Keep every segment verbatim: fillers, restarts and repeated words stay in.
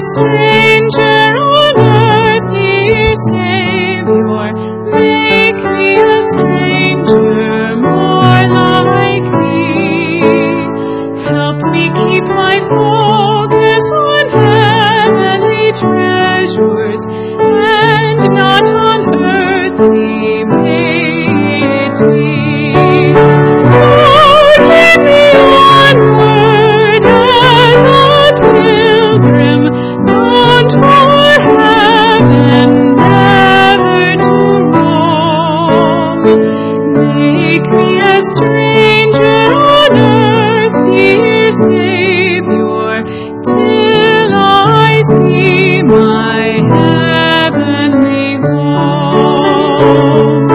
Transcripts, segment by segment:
stranger on earth, dear Savior. Make me a stranger more like Thee. Help me keep my focus on heavenly treasures and not on earthly, may it be. Lord, lead me onward as a pilgrim, bound for heaven, never to roam. Make me a stranger on earth, dear Savior, till I see my heavenly home.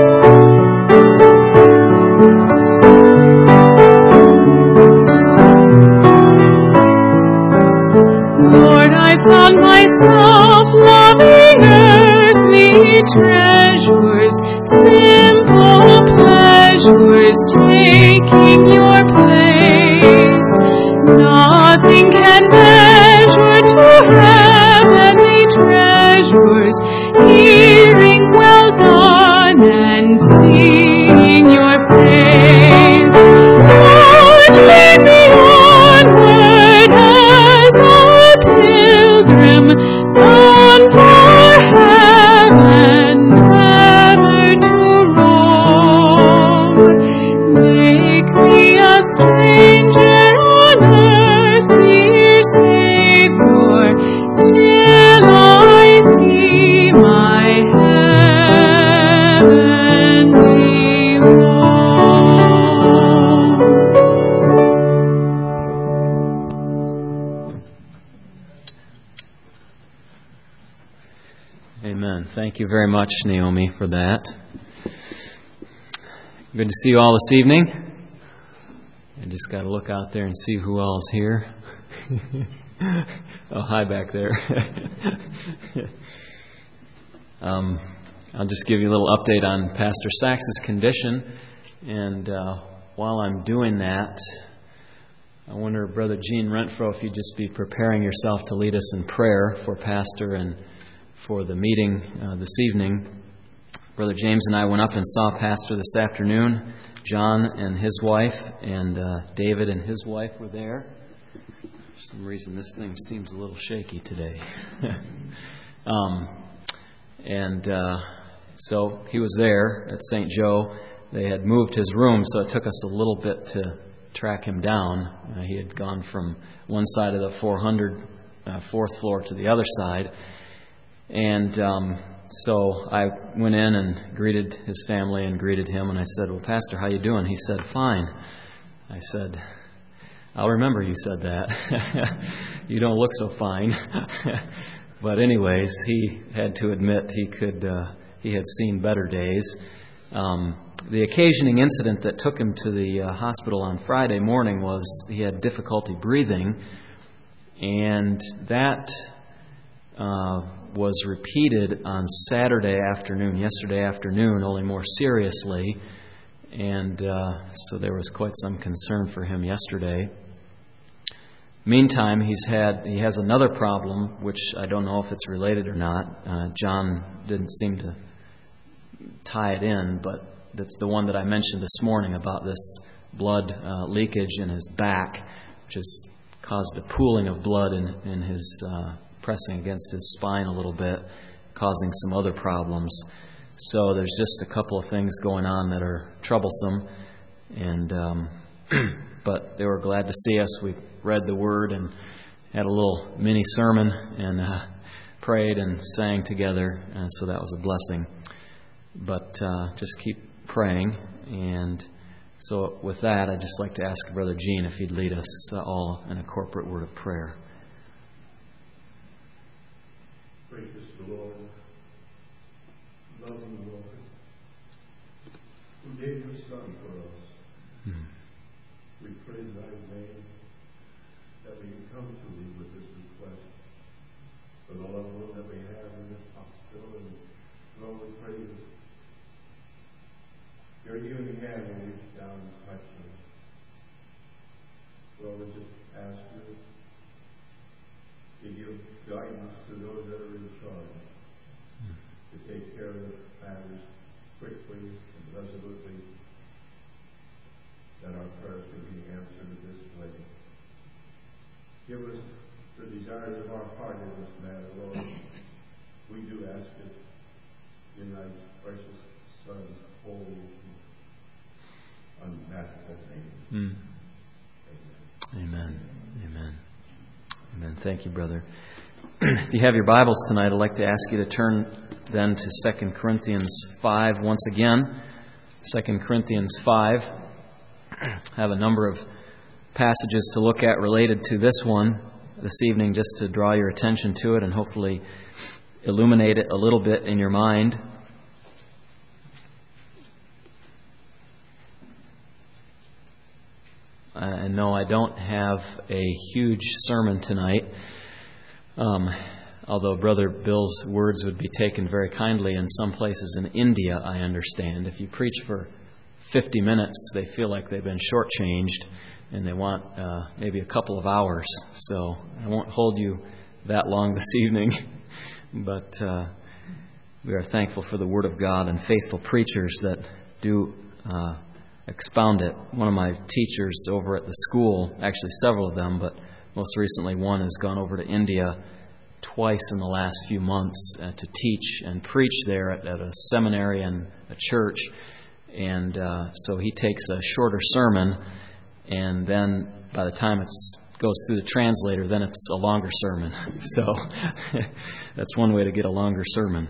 Lord, I found myself loving earthly treasures, simple pleasures taking your place. Nothing can measure to heavenly treasures, hearing well done and seeing your praise. Lord, lead me onward as a pilgrim, bound for heaven, never to roam. Make me a stranger on earth, dear Savior, till I see my heavenly home. Amen. Thank you very much, Naomi, for that. Good to see you all this evening. I just got to look out there and see who all is here. Oh, hi back there. um, I'll just give you a little update on Pastor Sachs's condition. And uh, while I'm doing that, I wonder, Brother Gene Renfro, if you'd just be preparing yourself to lead us in prayer for Pastor and for the meeting uh, this evening. Brother James and I went up and saw Pastor this afternoon. John and his wife and uh, David and his wife were there. For some reason, this thing seems a little shaky today. um, and uh, so he was there at Saint Joe. They had moved his room, so it took us a little bit to track him down. Uh, he had gone from one side of the four hundred, uh, fourth floor to the other side. And um, so I went in and greeted his family and greeted him. And I said, "Well, Pastor, how you doing?" He said, "Fine." I said, "I'll remember you said that. You don't look so fine." But anyways, he had to admit he could. Uh, he had seen better days. Um, the occasioning incident that took him to the uh, hospital on Friday morning was he had difficulty breathing, and that uh, was repeated on Saturday afternoon, yesterday afternoon, only more seriously. And uh, so there was quite some concern for him yesterday. Meantime, he's had he has another problem, which I don't know if it's related or not. Uh, John didn't seem to tie it in, but that's the one that I mentioned this morning about this blood uh, leakage in his back, which has caused a pooling of blood in, in his uh, pressing against his spine a little bit, causing some other problems. So there's just a couple of things going on that are troublesome, and um, but they were glad to see us. We read the Word and had a little mini sermon and uh, prayed and sang together, and so that was a blessing. But uh, just keep praying. And so with that, I'd just like to ask Brother Gene if he'd lead us uh, all in a corporate word of prayer. Praise the Lord. Loving Lord, who gave your Son for us. Hmm. We praise thy name that we can come to thee with this request for the loved one that we have in this hospital. And Lord, we pray that your healing hand will reach down and touch us. Lord, we just ask you to give guidance to those that are in charge, to take care of matters quickly and resolutely, that our prayers can be answered in this way. Give us the desires of our heart in this matter, Lord. We do ask it in thy precious Son's holy, unmatchable name. Mm. Amen. Amen. Amen. Thank you, brother. If you have your Bibles tonight, I'd like to ask you to turn then to Second Corinthians five once again. Second Corinthians five. I have a number of passages to look at related to this one this evening, just to draw your attention to it and hopefully illuminate it a little bit in your mind. Uh, and no, I don't have a huge sermon tonight, um, although Brother Bill's words would be taken very kindly in some places in India, I understand. If you preach for fifty minutes, they feel like they've been shortchanged, and they want uh, maybe a couple of hours. So I won't hold you that long this evening, but uh, we are thankful for the Word of God and faithful preachers that do uh, expound it. One of my teachers over at the school, actually several of them, but most recently one has gone over to India twice in the last few months uh, to teach and preach there at, at a seminary and a church. And uh, so he takes a shorter sermon, and then by the time it goes through the translator, then it's a longer sermon. So that's one way to get a longer sermon.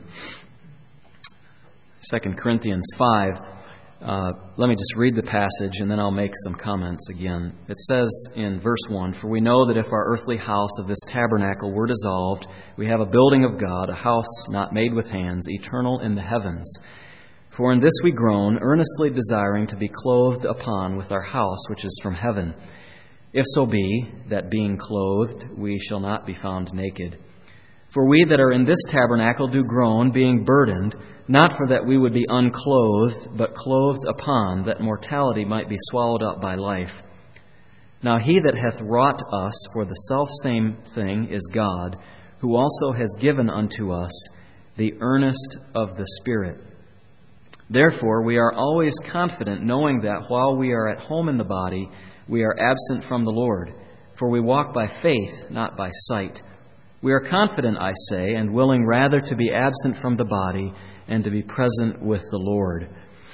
Second Corinthians five. Uh, let me just read the passage, and then I'll make some comments again. It says in verse one, "For we know that if our earthly house of this tabernacle were dissolved, we have a building of God, a house not made with hands, eternal in the heavens. For in this we groan, earnestly desiring to be clothed upon with our house which is from heaven. If so be, that being clothed, we shall not be found naked. For we that are in this tabernacle do groan, being burdened, not for that we would be unclothed, but clothed upon, that mortality might be swallowed up by life. Now he that hath wrought us for the selfsame thing is God, who also has given unto us the earnest of the Spirit. Therefore we are always confident, knowing that while we are at home in the body, we are absent from the Lord. For we walk by faith, not by sight. We are confident, I say, and willing rather to be absent from the body and to be present with the Lord."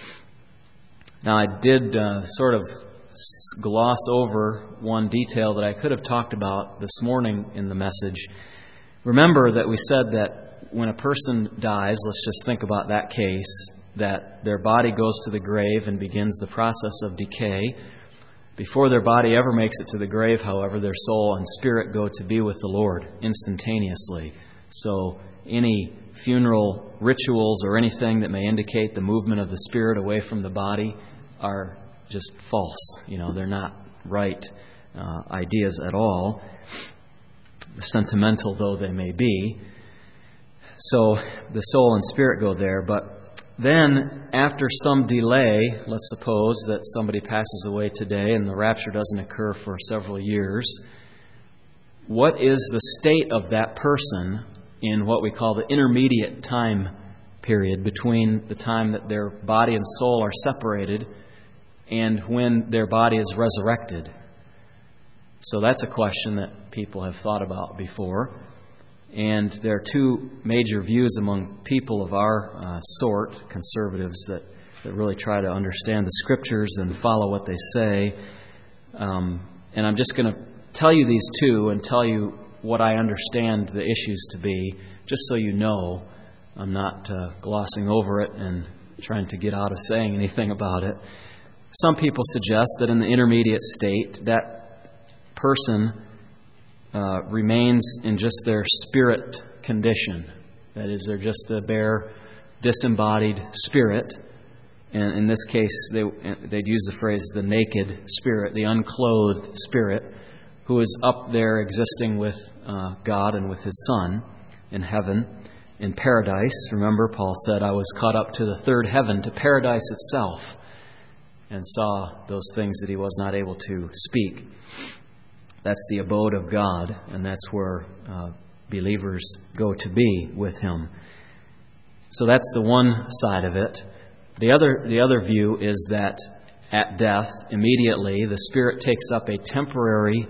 Now, I did uh, sort of gloss over one detail that I could have talked about this morning in the message. Remember that we said that when a person dies, let's just think about that case, that their body goes to the grave and begins the process of decay. Before their body ever makes it to the grave, however, their soul and spirit go to be with the Lord instantaneously. So any funeral rituals or anything that may indicate the movement of the spirit away from the body are just false. You know, they're not right uh, ideas at all, sentimental though they may be. So the soul and spirit go there, but then, after some delay, let's suppose that somebody passes away today and the rapture doesn't occur for several years, what is the state of that person in what we call the intermediate time period between the time that their body and soul are separated and when their body is resurrected? So that's a question that people have thought about before. And there are two major views among people of our uh, sort, conservatives, that, that really try to understand the Scriptures and follow what they say. Um, and I'm just going to tell you these two and tell you what I understand the issues to be, just so you know. I'm not uh, glossing over it and trying to get out of saying anything about it. Some people suggest that in the intermediate state, that person Uh, remains in just their spirit condition. That is, they're just a bare, disembodied spirit. And in this case, they, they'd use the phrase the naked spirit, the unclothed spirit, who is up there existing with uh, God and with His Son in heaven, in paradise. Remember, Paul said, "I was caught up to the third heaven, to paradise itself, and saw those things that he was not able to speak." That's the abode of God, and that's where uh, believers go to be with Him. So that's the one side of it. The other, the other view is that at death, immediately, the Spirit takes up a temporary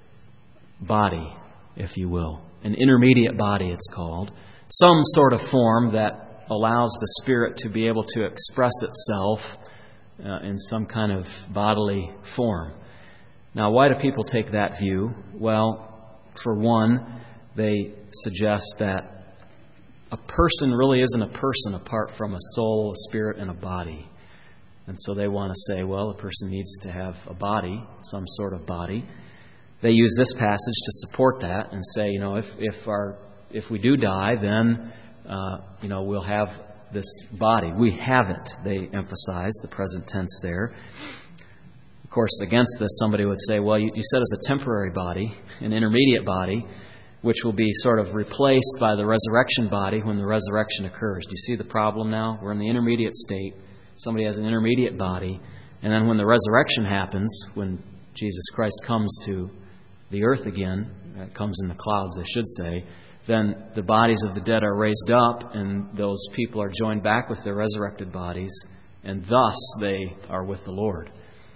body, if you will. An intermediate body, it's called. Some sort of form that allows the Spirit to be able to express itself uh, in some kind of bodily form. Now, why do people take that view? Well, for one, they suggest that a person really isn't a person apart from a soul, a spirit, and a body. And so they want to say, well, a person needs to have a body, some sort of body. They use this passage to support that and say, you know, if if our if we do die, then uh, you know we'll have this body. We have it. They emphasize the present tense there. Of course, against this, somebody would say, well, you, you said it's a temporary body, an intermediate body, which will be sort of replaced by the resurrection body when the resurrection occurs. Do you see the problem now? We're in the intermediate state. Somebody has an intermediate body. And then when the resurrection happens, when Jesus Christ comes to the earth again, uh, comes in the clouds, I should say, then the bodies of the dead are raised up, and those people are joined back with their resurrected bodies, and thus they are with the Lord.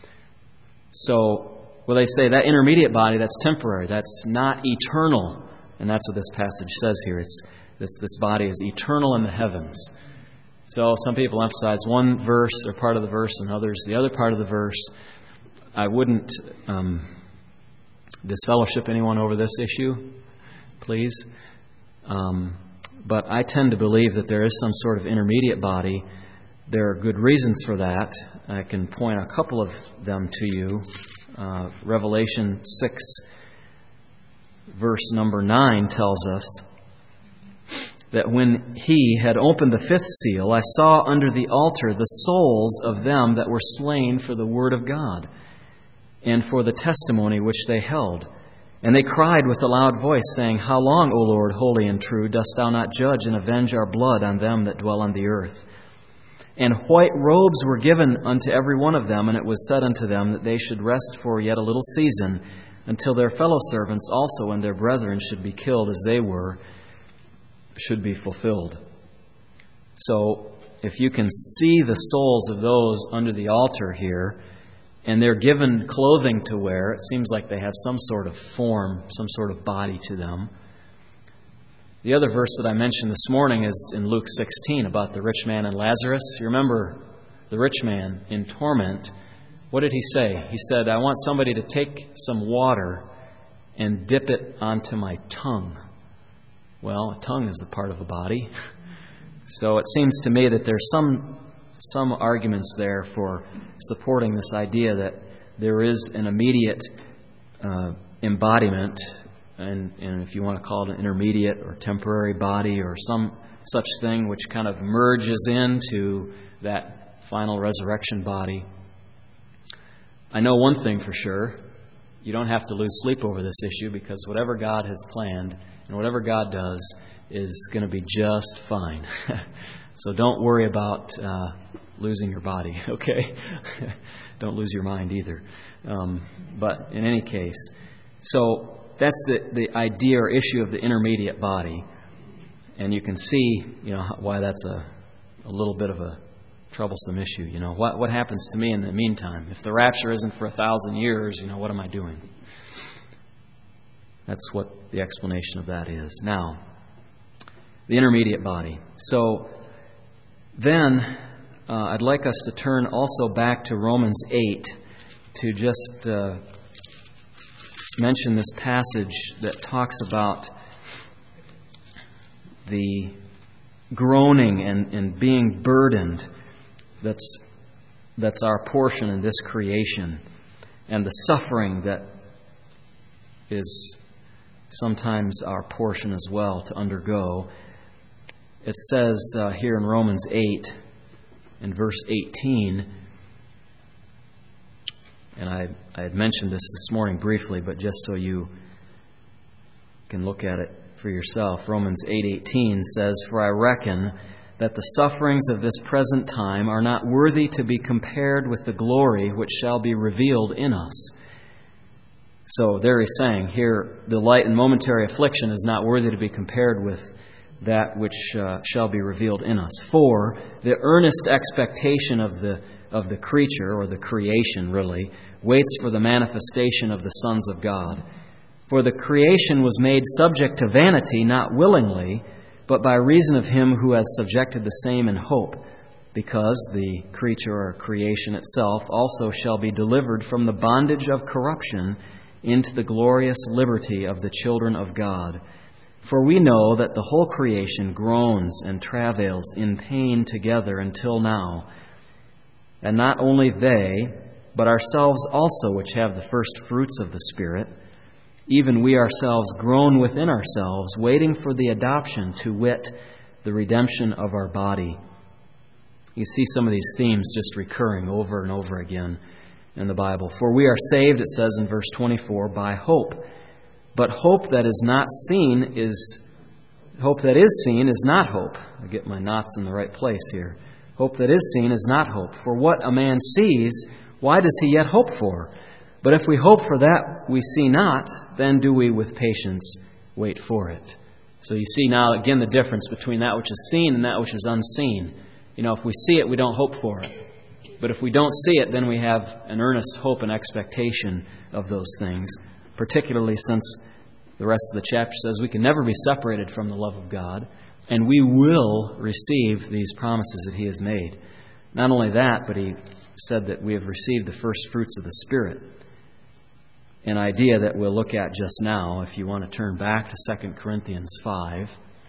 So, well, they say that intermediate body, that's temporary. That's not eternal. And that's what this passage says here. It's, it's this body is eternal in the heavens. So some people emphasize one verse or part of the verse and others the other part of the verse. I wouldn't um, disfellowship anyone over this issue, please. Um, but I tend to believe that there is some sort of intermediate body. There are good reasons for that. I can point a couple of them to you. Uh, Revelation six, verse number nine tells us that when He had opened the fifth seal, I saw under the altar the souls of them that were slain for the word of God and for the testimony which they held. And they cried with a loud voice, saying, How long, O Lord, holy and true, dost Thou not judge and avenge our blood on them that dwell on the earth? And white robes were given unto every one of them, and it was said unto them that they should rest for yet a little season, until their fellow servants also and their brethren should be killed as they were, should be fulfilled. So, if you can see the souls of those under the altar here, and they're given clothing to wear, it seems like they have some sort of form, some sort of body to them. The other verse that I mentioned this morning is in Luke sixteen about the rich man and Lazarus. You remember the rich man in torment. What did he say? He said, I want somebody to take some water and dip it onto my tongue. Well, a tongue is a part of a body. So it seems to me that there's some some arguments there for supporting this idea that there is an immediate uh, embodiment, and, and if you want to call it an intermediate or temporary body or some such thing which kind of merges into that final resurrection body. I know one thing for sure. You don't have to lose sleep over this issue, because whatever God has planned and whatever God does is going to be just fine. So don't worry about uh, losing your body, okay? Don't lose your mind either. Um, but in any case, so that's the, the idea or issue of the intermediate body. And you can see, you know, why that's a, a little bit of a troublesome issue. You know, what what happens to me in the meantime? If the rapture isn't for a thousand years, you know, what am I doing? That's what the explanation of that is. Now, the intermediate body. So then uh, I'd like us to turn also back to Romans eight to just uh, mention this passage that talks about the groaning and, and being burdened that's that's our portion in this creation, and the suffering that is sometimes our portion as well to undergo. It says uh, here in Romans eight, in verse eighteen, and I, I had mentioned this this morning briefly, but just so you can look at it for yourself. Romans eight eighteen says, For I reckon that the sufferings of this present time are not worthy to be compared with the glory which shall be revealed in us. So there he's saying, here, the light and momentary affliction is not worthy to be compared with that which uh, shall be revealed in us. For the earnest expectation of the of the creature, or the creation really, waits for the manifestation of the sons of God. For the creation was made subject to vanity, not willingly, but by reason of him who has subjected the same in hope, because the creature or creation itself also shall be delivered from the bondage of corruption into the glorious liberty of the children of God. For we know that the whole creation groans and travails in pain together until now. And not only they, but ourselves also, which have the first fruits of the Spirit, even we ourselves groan within ourselves, waiting for the adoption, to wit, the redemption of our body. You see some of these themes just recurring over and over again in the Bible. For we are saved, it says in verse twenty-four, by hope. But hope that is not seen is hope that is seen is not hope. I get my knots in the right place here. Hope that is seen is not hope. For what a man sees, why does he yet hope for? But if we hope for that we see not, then do we with patience wait for it. So you see now again the difference between that which is seen and that which is unseen. You know, if we see it, we don't hope for it. But if we don't see it, then we have an earnest hope and expectation of those things, particularly since the rest of the chapter says we can never be separated from the love of God, and we will receive these promises that He has made. Not only that, but He said that we have received the first fruits of the Spirit, an idea that we'll look at just now if you want to turn back to Second Corinthians five.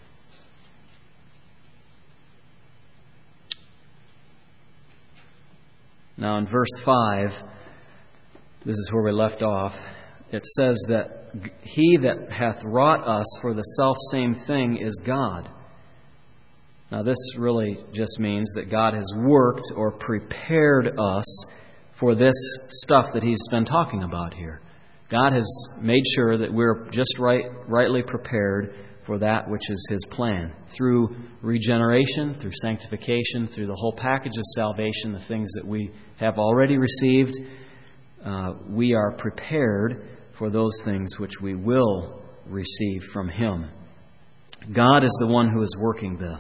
Now in verse five, this is where we left off. It says that He that hath wrought us for the selfsame thing is God. Now this really just means that God has worked or prepared us for this stuff that He's been talking about here. God has made sure that we're just right, rightly prepared for that which is His plan. Through regeneration, through sanctification, through the whole package of salvation, the things that we have already received, uh, we are prepared for those things which we will receive from Him. God is the one who is working this.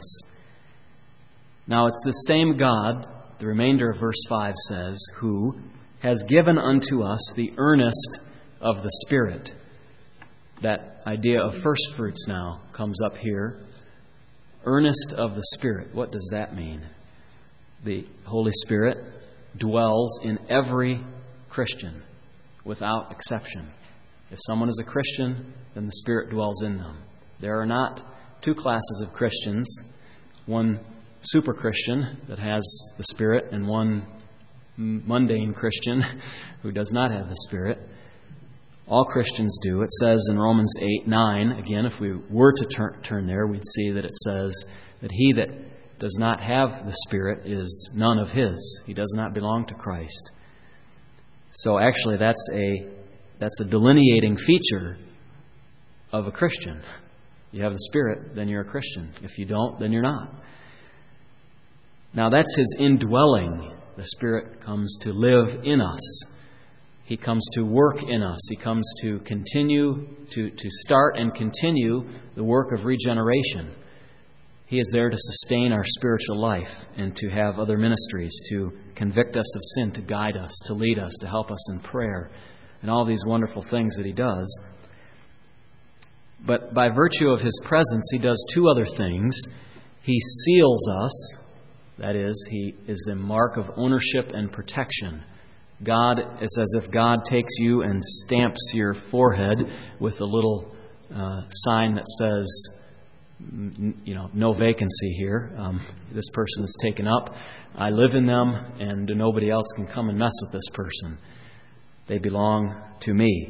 Now it's the same God, the remainder of verse five says, who has given unto us the earnest of the Spirit. That idea of first fruits now comes up here. Earnest of the Spirit. What does that mean? The Holy Spirit dwells in every Christian without exception. If someone is a Christian, then the Spirit dwells in them. There are not two classes of Christians, one super Christian that has the Spirit and one mundane Christian who does not have the Spirit. All Christians do. It says in Romans eight nine, again, if we were to turn, turn there, we'd see that it says that he that does not have the Spirit is none of His. He does not belong to Christ. So actually that's a that's a delineating feature of a Christian. You have the Spirit, then you're a Christian. If you don't, then you're not. Now that's His indwelling. The Spirit comes to live in us. He comes to work in us. He comes to continue, to, to start and continue the work of regeneration. He is there to sustain our spiritual life and to have other ministries, to convict us of sin, to guide us, to lead us, to help us in prayer, and all these wonderful things that He does. But by virtue of His presence, He does two other things. He seals us. That is, He is a mark of ownership and protection. God, it's as if God takes you and stamps your forehead with a little uh, sign that says, you know, no vacancy here. Um, this person is taken up. I live in them, and nobody else can come and mess with this person. They belong to me.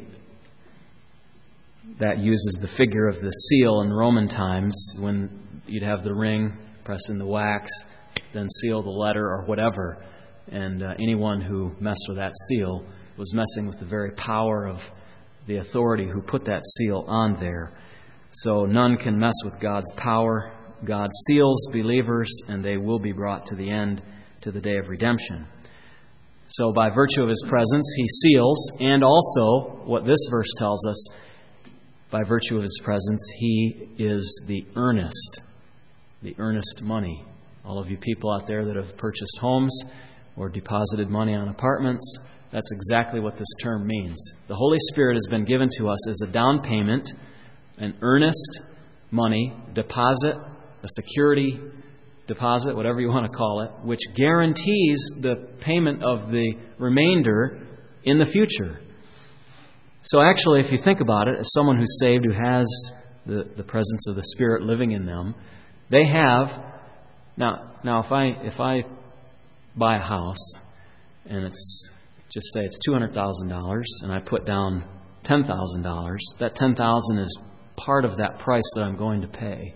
That uses the figure of the seal in Roman times when you'd have the ring, press in the wax, then seal the letter or whatever. And uh, anyone who messed with that seal was messing with the very power of the authority who put that seal on there. So none can mess with God's power. God seals believers, and they will be brought to the end, to the day of redemption. So by virtue of His presence, He seals, and also, what this verse tells us, by virtue of His presence, He is the earnest, the earnest money. All of you people out there that have purchased homes or deposited money on apartments, that's exactly what this term means. The Holy Spirit has been given to us as a down payment, an earnest money, deposit, a security deposit, whatever you want to call it, which guarantees the payment of the remainder in the future. So actually, if you think about it, as someone who's saved, who has the, the presence of the Spirit living in them, they have, now, now if I if I buy a house, and it's, just say it's two hundred thousand dollars, and I put down ten thousand dollars, that ten thousand dollars is part of that price that I'm going to pay.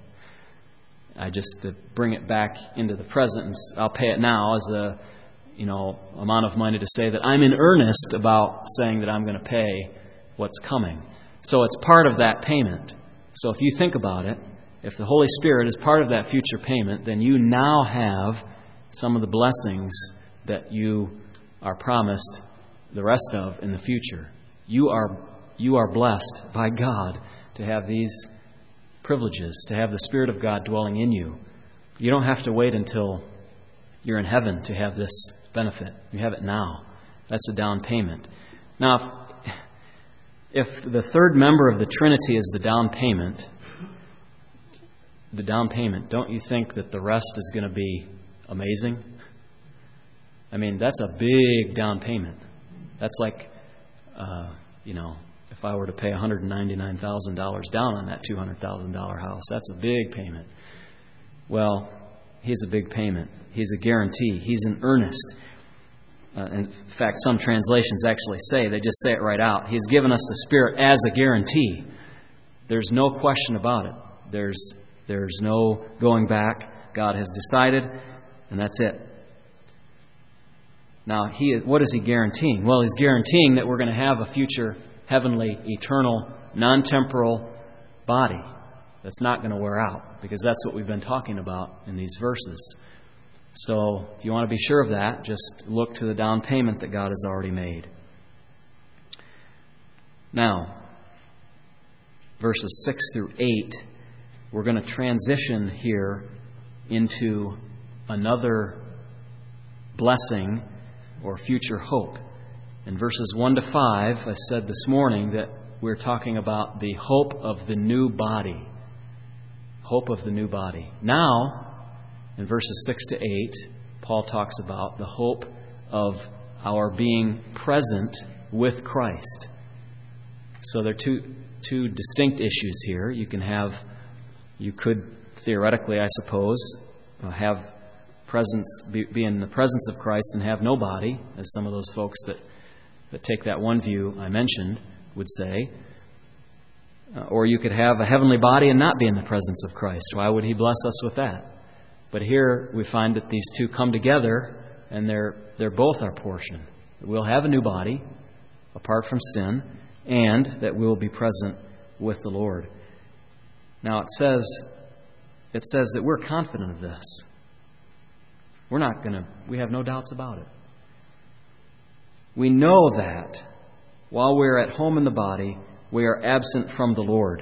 I just to bring it back into the present, and I'll pay it now as a, you know, amount of money to say that I'm in earnest about saying that I'm going to pay what's coming. So it's part of that payment. So if you think about it, if the Holy Spirit is part of that future payment, then you now have some of the blessings that you are promised the rest of in the future. You are you are blessed by God to have these privileges, to have the Spirit of God dwelling in you. You don't have to wait until you're in heaven to have this benefit. You have it now. That's a down payment. Now, if, if the third member of the Trinity is the down payment, the down payment, don't you think that the rest is going to be amazing? I mean, that's a big down payment. That's like, uh, you know, if I were to pay one hundred ninety-nine thousand dollars down on that two hundred thousand dollars house, that's a big payment. Well, He's a big payment. He's a guarantee. He's an earnest. Uh, in fact, some translations actually say, they just say it right out, He's given us the Spirit as a guarantee. There's no question about it. There's, there's no going back. God has decided, and that's it. Now, he, what is He guaranteeing? Well, He's guaranteeing that we're going to have a future heavenly, eternal, non-temporal body that's not going to wear out, because that's what we've been talking about in these verses. So, if you want to be sure of that, just look to the down payment that God has already made. Now, verses six through eight, we're going to transition here into another blessing or future hope. In verses one to five, I said this morning that we're talking about the hope of the new body. Hope of the new body. Now, in verses six to eight, Paul talks about the hope of our being present with Christ. So there are two, two distinct issues here. You can have, you could theoretically, I suppose, have presence, be, be in the presence of Christ and have no body, as some of those folks that that take that one view I mentioned would say. Uh, or you could have a heavenly body and not be in the presence of Christ. Why would He bless us with that? But here we find that these two come together, and they're they're both our portion. We'll have a new body, apart from sin, and that we'll be present with the Lord. Now it says it says that we're confident of this. We're not going to, we have no doubts about it. We know that while we're at home in the body, we are absent from the Lord.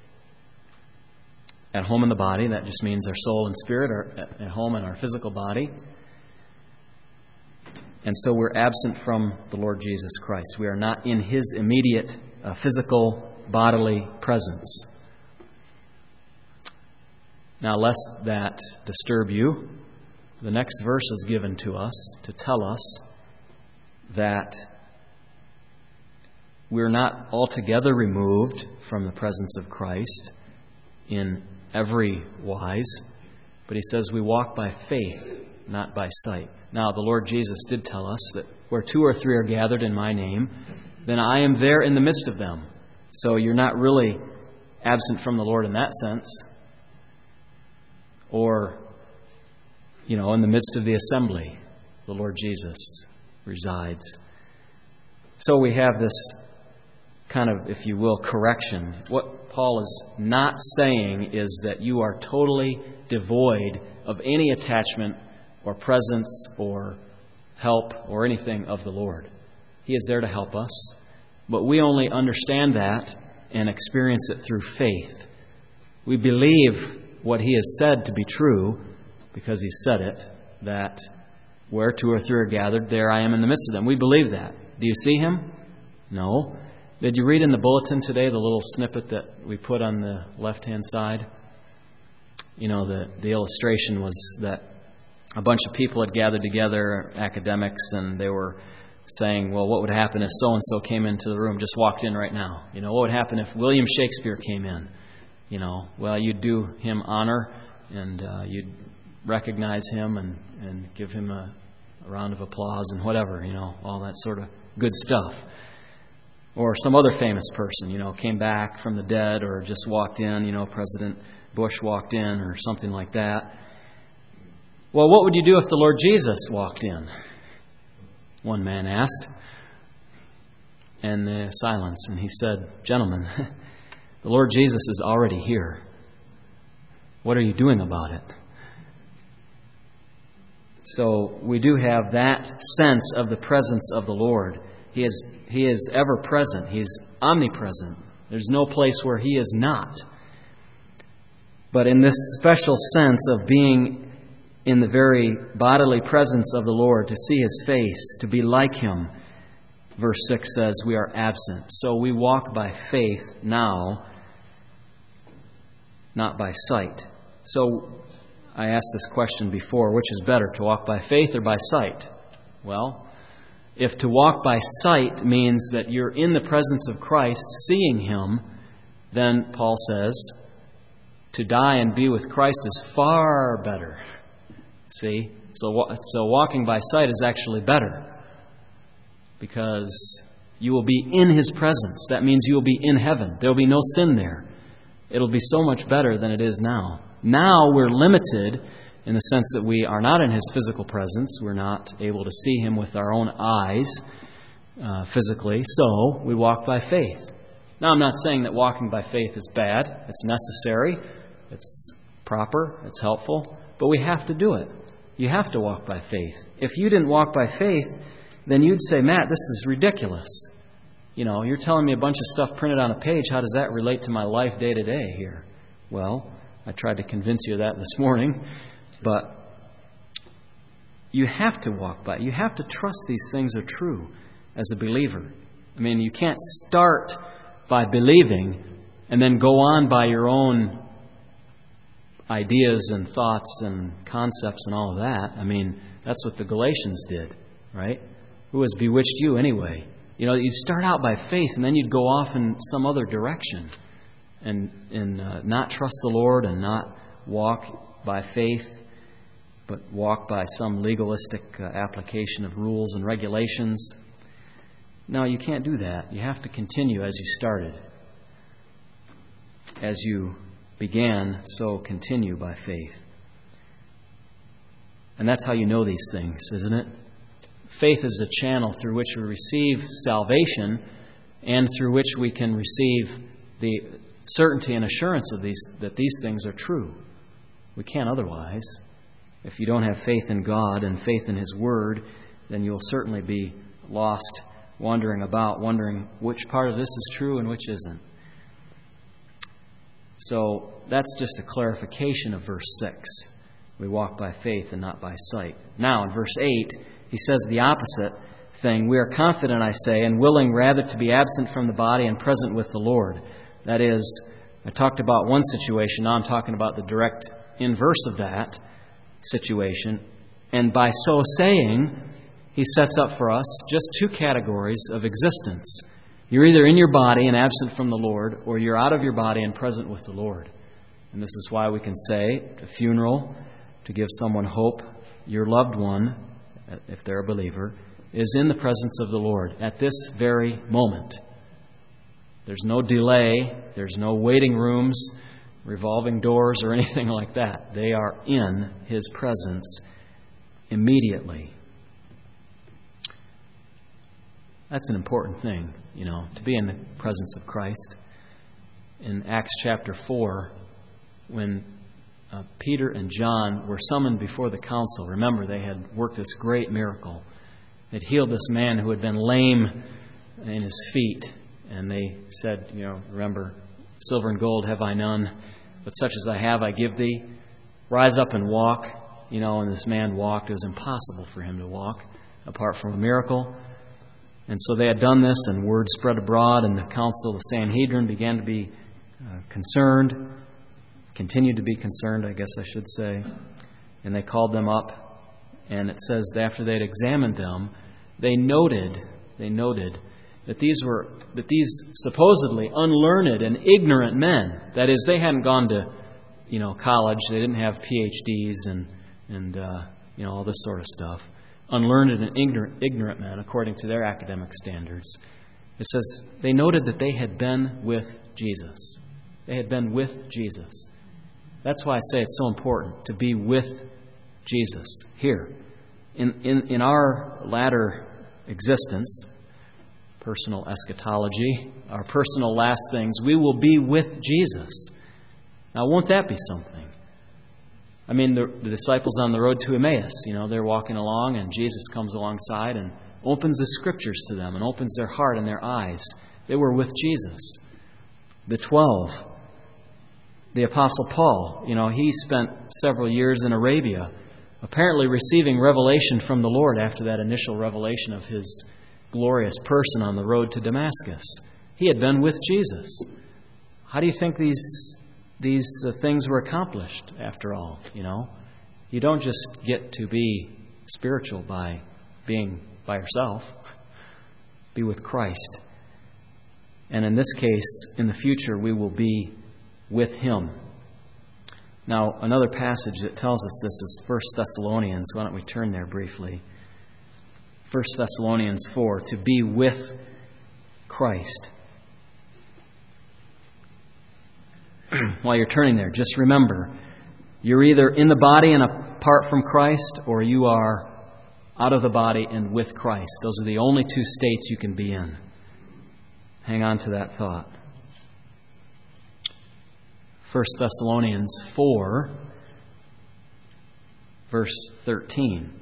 At home in the body, that just means our soul and spirit are at home in our physical body. And so we're absent from the Lord Jesus Christ. We are not in His immediate uh, physical bodily presence. Now, lest that disturb you, the next verse is given to us to tell us that we're not altogether removed from the presence of Christ in every wise, but he says we walk by faith, not by sight. Now, the Lord Jesus did tell us that where two or three are gathered in my name, then I am there in the midst of them. So you're not really absent from the Lord in that sense, or, you know, in the midst of the assembly, the Lord Jesus resides. So we have this kind of, if you will, correction. What Paul is not saying is that you are totally devoid of any attachment or presence or help, or anything of the Lord. He is there to help us, but we only understand that and experience it through faith. We believe what He has said to be true because He said it, that where two or three are gathered, there I am in the midst of them. We believe that. Do you see Him? No. Did you read in the bulletin today the little snippet that we put on the left-hand side? You know, the, the illustration was that a bunch of people had gathered together, academics, and they were saying, well, what would happen if so-and-so came into the room, just walked in right now? You know, what would happen if William Shakespeare came in? You know, well, you'd do him honor, and uh, you'd recognize him and, and give him a, a round of applause and whatever, you know, all that sort of good stuff. Or some other famous person, you know, came back from the dead or just walked in, you know, President Bush walked in or something like that. Well, what would you do if the Lord Jesus walked in? One man asked. And the silence. And he said, gentlemen, the Lord Jesus is already here. What are you doing about it? So we do have that sense of the presence of the Lord. He is, he is ever present. He is omnipresent. There's no place where He is not. But in this special sense of being in the very bodily presence of the Lord, to see His face, to be like Him, verse six says we are absent. So we walk by faith now, not by sight. So I asked this question before, which is better, to walk by faith or by sight? Well, if to walk by sight means that you're in the presence of Christ, seeing Him, then Paul says, to die and be with Christ is far better. See? So, so walking by sight is actually better, because you will be in His presence. That means you will be in heaven. There will be no sin there. It'll be so much better than it is now. Now we're limited in the sense that we are not in His physical presence. We're not able to see Him with our own eyes uh, physically. So we walk by faith. Now, I'm not saying that walking by faith is bad. It's necessary. It's proper. It's helpful. But we have to do it. You have to walk by faith. If you didn't walk by faith, then you'd say, Matt, this is ridiculous. You know, you're telling me a bunch of stuff printed on a page. How does that relate to my life day to day here? Well, I tried to convince you of that this morning. But you have to walk by. You have to trust these things are true as a believer. I mean, you can't start by believing and then go on by your own ideas and thoughts and concepts and all of that. I mean, that's what the Galatians did, right? Who has bewitched you anyway? You know, you start out by faith and then you'd go off in some other direction and, and uh, not trust the Lord and not walk by faith, but walk by some legalistic uh, application of rules and regulations. No, you can't do that. You have to continue as you started. As you began, so continue by faith. And that's how you know these things, isn't it? Faith is a channel through which we receive salvation and through which we can receive the certainty and assurance of these that these things are true. We can't otherwise. If you don't have faith in God and faith in His Word, then you'll certainly be lost, wandering about, wondering which part of this is true and which isn't. So that's just a clarification of verse six. We walk by faith and not by sight. Now, in verse eight, he says the opposite thing. We are confident, I say, and willing rather to be absent from the body and present with the Lord. That is, I talked about one situation. Now I'm talking about the direct inverse of that situation. And by so saying, he sets up for us just two categories of existence. You're either in your body and absent from the Lord, or you're out of your body and present with the Lord. And this is why we can say at a funeral, to give someone hope, your loved one, if they're a believer, is in the presence of the Lord at this very moment. There's no delay. There's no waiting rooms, revolving doors, or anything like that. They are in His presence immediately. That's an important thing, you know, to be in the presence of Christ. In Acts chapter four, when uh, Peter and John were summoned before the council, remember they had worked this great miracle. They'd healed this man who had been lame in his feet. And they said, you know, remember, silver and gold have I none, but such as I have I give thee. Rise up and walk. You know, and this man walked. It was impossible for him to walk apart from a miracle. And so they had done this, and word spread abroad, and the council of the Sanhedrin began to be uh, concerned, continued to be concerned, I guess I should say. And they called them up, and it says that after they had examined them, they noted, they noted that these were that these supposedly unlearned and ignorant men, that is, they hadn't gone to, you know, college, they didn't have P H Ds and and uh, you know all this sort of stuff. Unlearned and ignorant, ignorant men, according to their academic standards. It says they noted that they had been with Jesus. They had been with Jesus. That's why I say it's so important to be with Jesus here. In, in, in our latter existence, personal eschatology, our personal last things, we will be with Jesus. Now, won't that be something? I mean, the, the disciples on the road to Emmaus, you know, they're walking along and Jesus comes alongside and opens the Scriptures to them and opens their heart and their eyes. They were with Jesus. The twelve, the Apostle Paul, you know, he spent several years in Arabia, apparently receiving revelation from the Lord after that initial revelation of His glorious person on the road to Damascus. He had been with Jesus. How do you think these these uh, things were accomplished, after all? You know, you don't just get to be spiritual by being by yourself. Be with Christ. And in this case, in the future, we will be with Him. Now, another passage that tells us this is First Thessalonians. Why don't we turn there briefly? First Thessalonians four, to be with Christ. While you're turning there, just remember, you're either in the body and apart from Christ, or you are out of the body and with Christ. Those are the only two states you can be in. Hang on to that thought. First Thessalonians four, verse thirteen.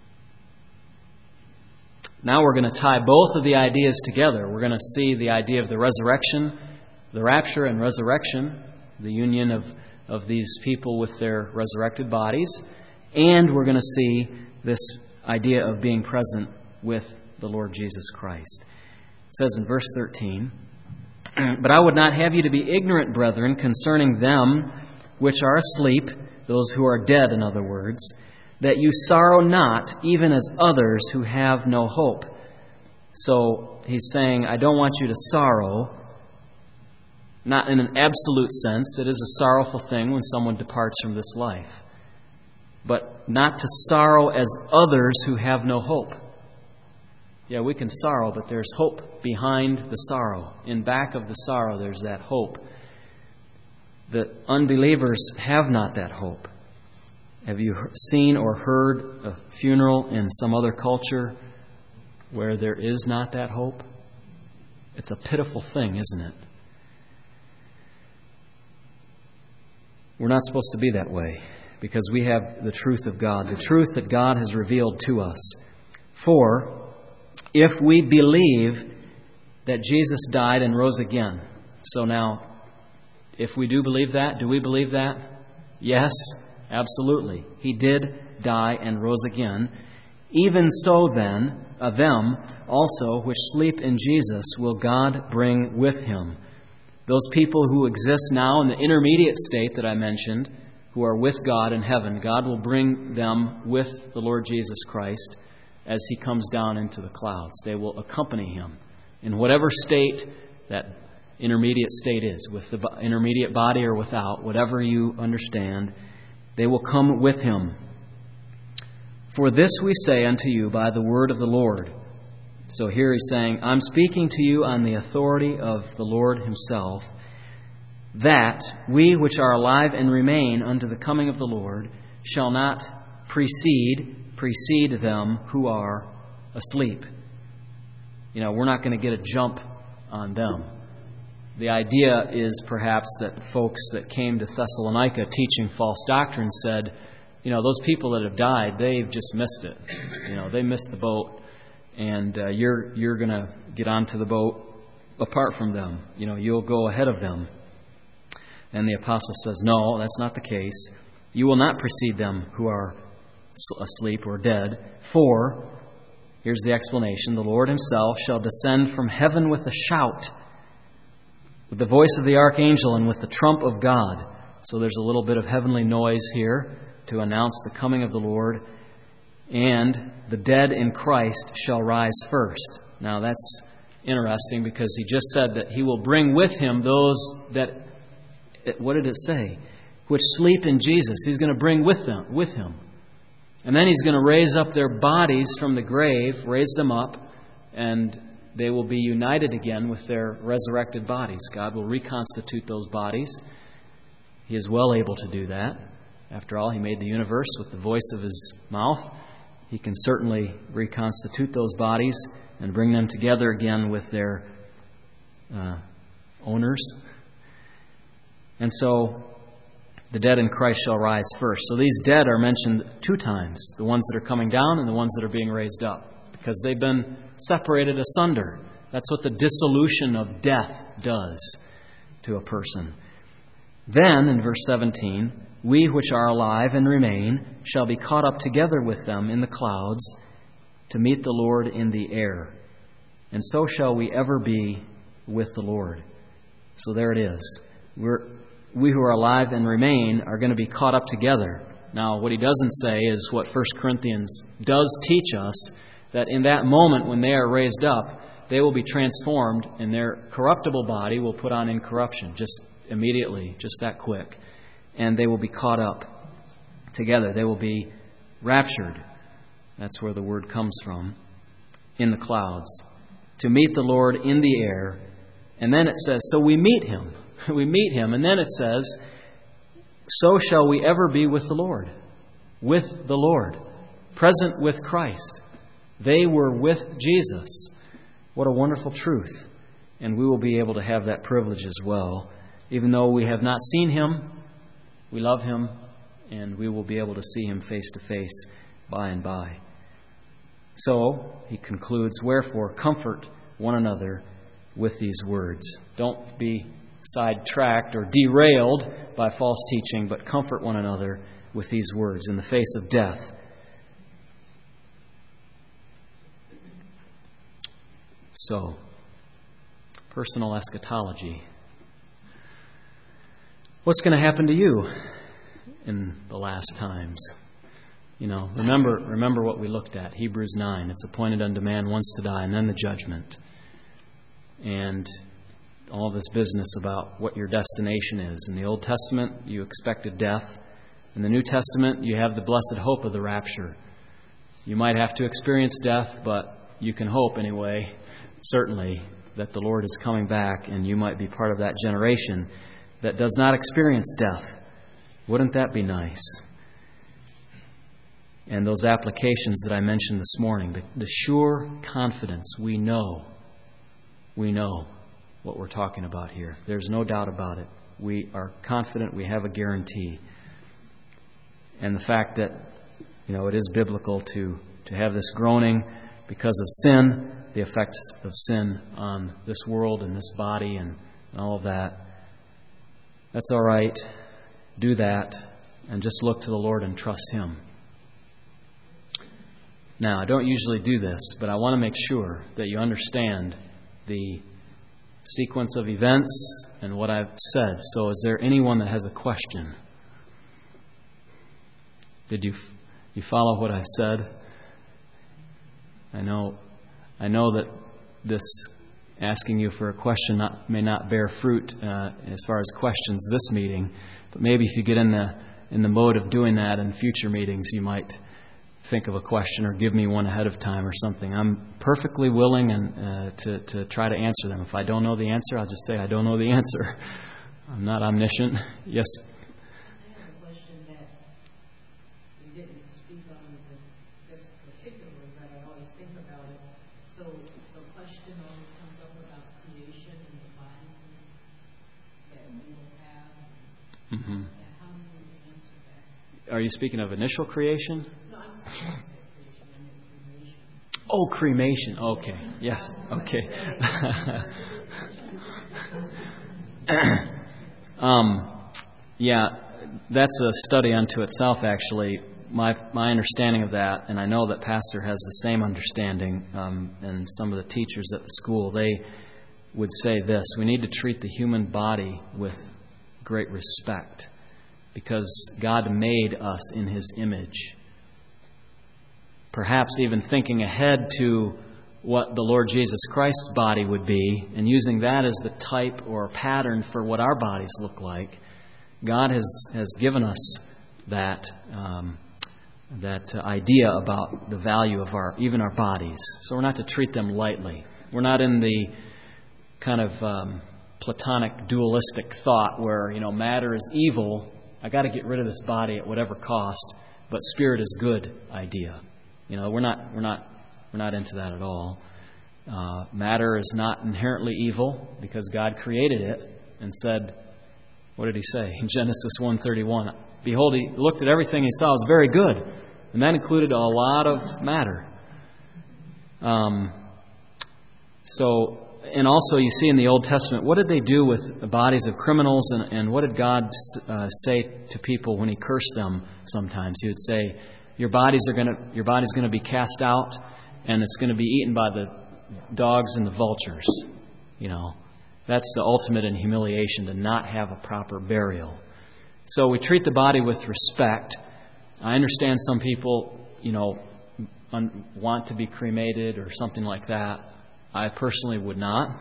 Now we're going to tie both of the ideas together. We're going to see the idea of the resurrection, the rapture and resurrection, the union of, of these people with their resurrected bodies, and we're going to see this idea of being present with the Lord Jesus Christ. It says in verse thirteen, "But I would not have you to be ignorant, brethren, concerning them which are asleep," those who are dead, in other words, "that you sorrow not, even as others who have no hope." So he's saying, I don't want you to sorrow, not in an absolute sense. It is a sorrowful thing when someone departs from this life. But not to sorrow as others who have no hope. Yeah, we can sorrow, but there's hope behind the sorrow. In back of the sorrow, there's that hope. The unbelievers have not that hope. Have you seen or heard a funeral in some other culture where there is not that hope? It's a pitiful thing, isn't it? We're not supposed to be that way because we have the truth of God, the truth that God has revealed to us. For if we believe that Jesus died and rose again. So now, if we do believe that, do we believe that? Yes, absolutely. He did die and rose again. Even so then, of them also which sleep in Jesus will God bring with Him. Those people who exist now in the intermediate state that I mentioned, who are with God in heaven, God will bring them with the Lord Jesus Christ as He comes down into the clouds. They will accompany Him in whatever state that intermediate state is, with the intermediate body or without, whatever you understand, they will come with Him. For this we say unto you by the word of the Lord. So here he's saying, I'm speaking to you on the authority of the Lord Himself, that we which are alive and remain unto the coming of the Lord shall not precede, precede them who are asleep. You know, we're not going to get a jump on them. The idea is perhaps that folks that came to Thessalonica teaching false doctrine said, you know, those people that have died, they've just missed it. You know, they missed the boat. and uh, you're you're going to get onto the boat apart from them. You know, you'll go ahead of them. And the apostle says, no, that's not the case. You will not precede them who are asleep or dead, for, here's the explanation, the Lord himself shall descend from heaven with a shout, with the voice of the archangel and with the trump of God. So there's a little bit of heavenly noise here to announce the coming of the Lord. And the dead in Christ shall rise first. Now that's interesting because he just said that he will bring with him those that, what did it say? Which sleep in Jesus. He's going to bring with them, with him. And then he's going to raise up their bodies from the grave, raise them up, and they will be united again with their resurrected bodies. God will reconstitute those bodies. He is well able to do that. After all, He made the universe with the voice of His mouth. He can certainly reconstitute those bodies and bring them together again with their uh, owners. And so the dead in Christ shall rise first. So these dead are mentioned two times, the ones that are coming down and the ones that are being raised up, because they've been separated asunder. That's what the dissolution of death does to a person. Then, in verse seventeen, we which are alive and remain shall be caught up together with them in the clouds to meet the Lord in the air. And so shall we ever be with the Lord. So there it is. We're, we who are alive and remain are going to be caught up together. Now, what he doesn't say is what First Corinthians does teach us, that in that moment when they are raised up, they will be transformed and their corruptible body will put on incorruption just immediately, just that quick. And they will be caught up together. They will be raptured. That's where the word comes from. In the clouds. To meet the Lord in the air. And then it says, so we meet Him. We meet Him. And then it says, so shall we ever be with the Lord. With the Lord. Present with Christ. They were with Jesus. What a wonderful truth. And we will be able to have that privilege as well. Even though we have not seen Him, we love Him, and we will be able to see Him face to face by and by. So, he concludes, wherefore, comfort one another with these words. Don't be sidetracked or derailed by false teaching, but comfort one another with these words in the face of death. So, personal eschatology. What's going to happen to you in the last times? You know, remember remember what we looked at, Hebrews nine. It's appointed unto man once to die, and then the judgment. And all this business about what your destination is. In the Old Testament, you expected death. In the New Testament, you have the blessed hope of the rapture. You might have to experience death, but you can hope anyway, certainly, that the Lord is coming back, and you might be part of that generation that does not experience death. Wouldn't that be nice? And those applications that I mentioned this morning, the, the sure confidence, we know, we know what we're talking about here. There's no doubt about it. We are confident, we have a guarantee. And the fact that, you know, it is biblical to, to have this groaning because of sin, the effects of sin on this world and this body and, and all of that. That's all right. Do that and just look to the Lord and trust Him. Now, I don't usually do this, but I want to make sure that you understand the sequence of events and what I've said. So is there anyone that has a question? Did you you follow what I said? I know I know that this asking you for a question not, may not bear fruit uh, as far as questions this meeting, but maybe if you get in the in the mode of doing that in future meetings, you might think of a question or give me one ahead of time or something. I'm perfectly willing and uh, to to try to answer them. If I don't know the answer, I'll just say I don't know the answer. I'm not omniscient. Yes. I have a question that we didn't speak on this particularly, but I always think about it. So the question always comes up about creation and the bodies that we will have. Mm-hmm. And how do we answer that? Are you speaking of initial creation? No, I'm saying creation. I mean creation. Oh, cremation. Okay. Yes. Okay. um, yeah, that's a study unto itself, actually. My my understanding of that, and I know that Pastor has the same understanding, um, and some of the teachers at the school, they would say this: we need to treat the human body with great respect because God made us in His image. Perhaps even thinking ahead to what the Lord Jesus Christ's body would be and using that as the type or pattern for what our bodies look like. God has, has given us that um, that idea about the value of our even our bodies. So we're not to treat them lightly. We're not in the kind of um, Platonic dualistic thought where, you know, matter is evil. I got to get rid of this body at whatever cost, but spirit is good idea. You know, we're not we're not we're not into that at all. Uh, matter is not inherently evil because God created it and said, what did He say in Genesis one thirty-one? Behold, He looked at everything He saw, it was very good, and that included a lot of matter. Um, so. And also, you see in the Old Testament, what did they do with the bodies of criminals, and, and what did God uh, say to people when He cursed them? Sometimes He would say, "Your bodies are going to, your body's going to be cast out, and it's going to be eaten by the dogs and the vultures." You know, that's the ultimate in humiliation, to not have a proper burial. So we treat the body with respect. I understand some people, you know, un- want to be cremated or something like that. I personally would not.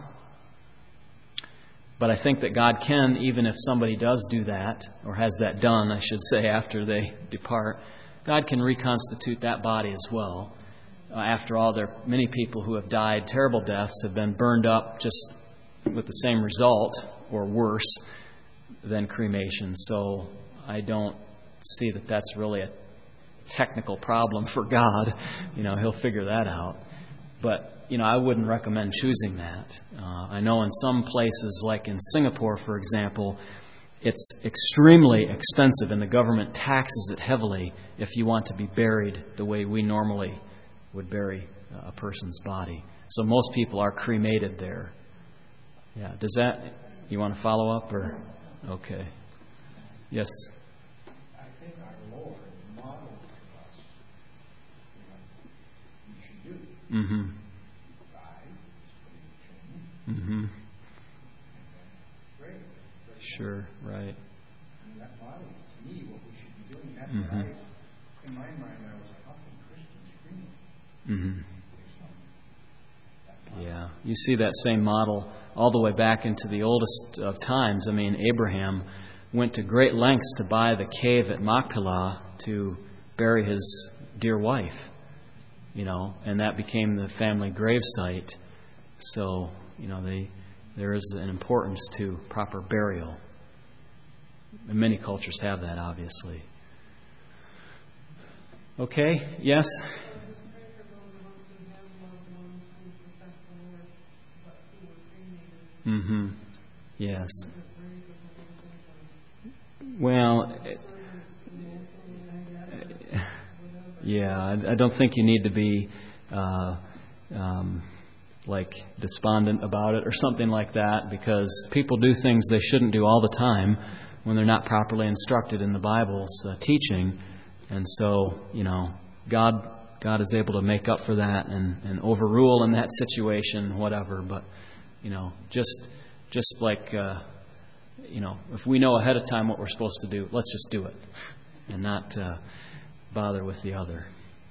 But I think that God can, even if somebody does do that, or has that done, I should say, after they depart, God can reconstitute that body as well. Uh, after all, there are many people who have died terrible deaths, have been burned up just with the same result, or worse, than cremation. So I don't see that that's really a technical problem for God. You know, He'll figure that out. But you know, I wouldn't recommend choosing that. Uh, I know in some places, like in Singapore, for example, it's extremely expensive and the government taxes it heavily if you want to be buried the way we normally would bury a person's body. So most people are cremated there. Yeah, does that, you want to follow up or? Okay. Yes? I think our Lord modeled to us what we should do. Mm-hmm. Mm-hmm. Great. Sure, right. I mean, that model to me what we should be doing. That's Mm-hmm. what I, in my mind, I was like, how can Christians scream? Mm-hmm. Yeah. You see that same model all the way back into the oldest of times. I mean, Abraham went to great lengths to buy the cave at Machpelah to bury his dear wife, you know, and that became the family gravesite. So, you know, they, there is an importance to proper burial. And many cultures have that, obviously. Okay, yes? Mm-hmm. Yes. Well, yeah, I, I don't think you need to be uh, um, like despondent about it or something like that, because people do things they shouldn't do all the time when they're not properly instructed in the Bible's uh, teaching. And so, you know, God God is able to make up for that and, and overrule in that situation, whatever. But, you know, just just like, uh, you know, if we know ahead of time what we're supposed to do, let's just do it and not uh, bother with the other.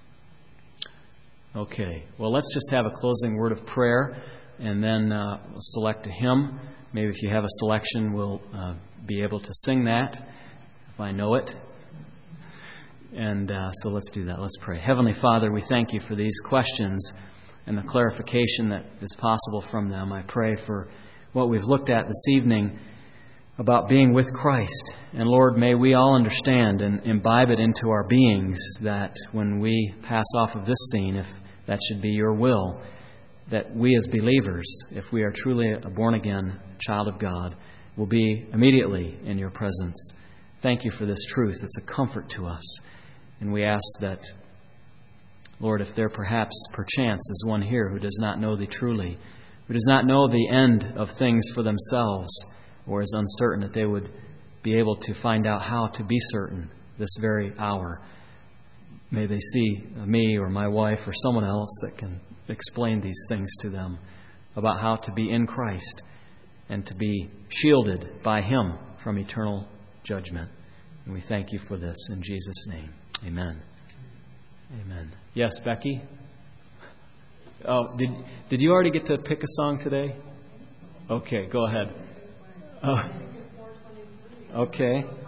Okay, well, let's just have a closing word of prayer and then uh, we'll select a hymn. Maybe if you have a selection, we'll uh, be able to sing that if I know it. And uh, so let's do that. Let's pray. Heavenly Father, we thank You for these questions and the clarification that is possible from them. I pray for what we've looked at this evening about being with Christ. And Lord, may we all understand and imbibe it into our beings that when we pass off of this scene, if that should be Your will, that we as believers, if we are truly a born-again child of God, will be immediately in Your presence. Thank You for this truth. It's a comfort to us. And we ask that, Lord, if there perhaps, perchance, is one here who does not know Thee truly, who does not know the end of things for themselves, or is uncertain, that they would be able to find out how to be certain this very hour. May they see me or my wife or someone else that can explain these things to them about how to be in Christ and to be shielded by Him from eternal judgment. And we thank You for this in Jesus' name. Amen. Amen. Yes, Becky? Oh, did did you already get to pick a song today? Okay, go ahead. Oh, okay.